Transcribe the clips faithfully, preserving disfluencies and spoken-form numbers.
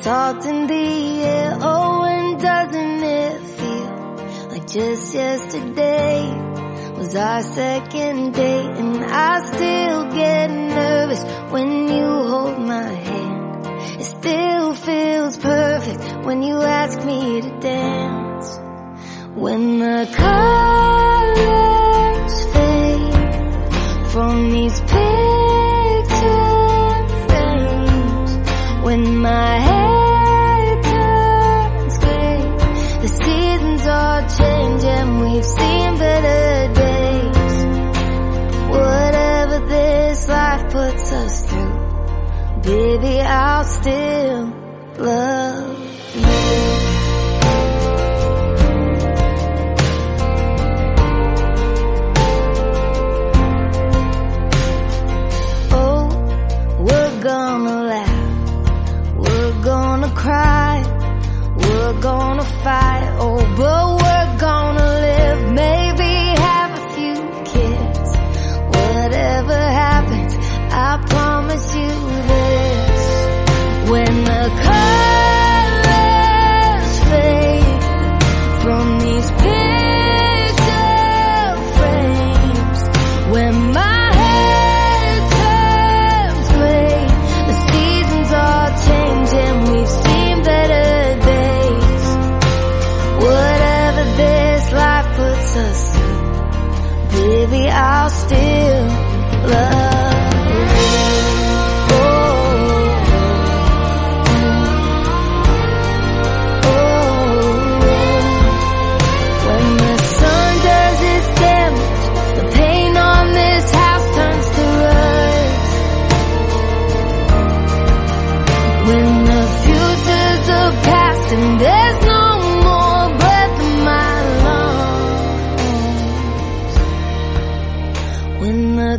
salt in the air. Oh, and doesn't it feel like just yesterday was our second date? And I still get nervous when you hold my hand. It still feels perfect when you ask me to dance. When the colors fade from these picture frames, when my head turns gray, the seasons all change and we've seen better days. Whatever this life puts us through, baby, I'll still love you. Oh, we're gonna laugh, we're gonna cry, we're gonna fight, oh, but we're gonna live, maybe have a few kids. Whatever happens, I promise you this. When the colors fade from these picture frames, when my head turns gray, the seasons all change and we've seen better days. Whatever this life puts us through, baby, I'll still love you. Oh, oh. When the sun does its damage, the paint on this house turns to rust. When the future's a past and there's no more breath in my lungs. When the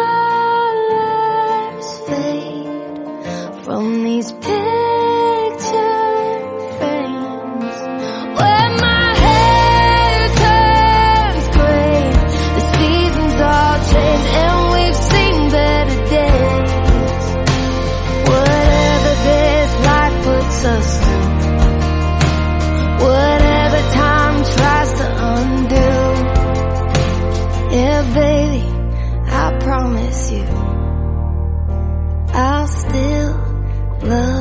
colors fade from these picture frames, when my head turns gray, the seasons all change and we've seen better days. Whatever this life puts us through, whatever time tries to undo, yeah, baby, I promise you, I'll still love